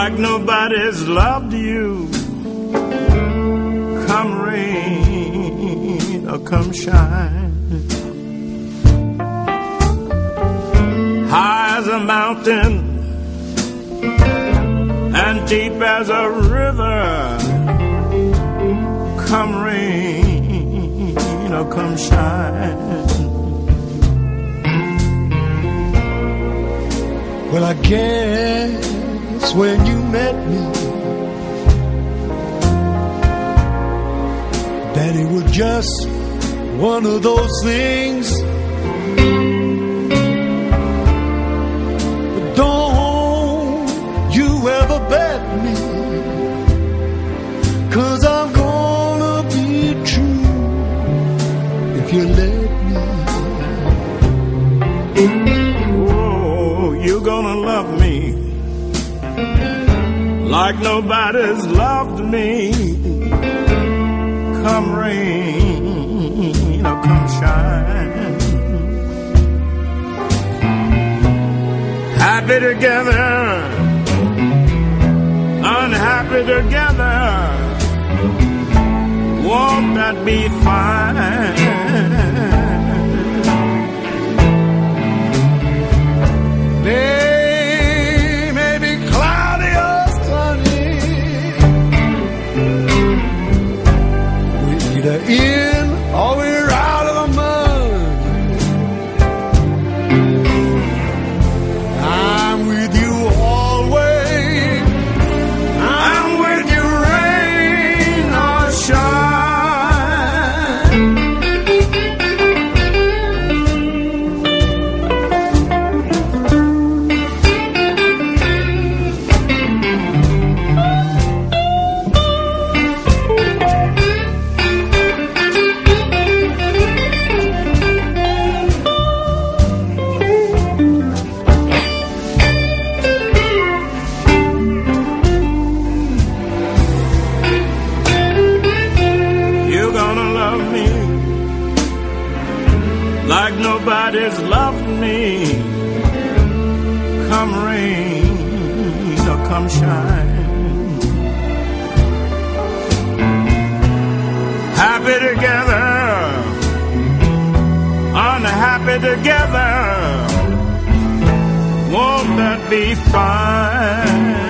like nobody's loved you. Come rain or come shine, high as a mountain and deep as a river. Come rain or come shine. Well, I guess when you met me that it was just one of those things. But don't you ever bet me, 'cause I'm gonna be true if you let me. Oh, you're gonna love me like nobody's loved me. Come rain or come shine, happy together, unhappy together. Won't that be fine? Day may be cloudy or sunny, we're either in or we're out of the mud. I'm with you always. I'm with you, rain or shine. Like nobody's loved me. Come rain or come shine, happy together, unhappy together. Won't that be fine?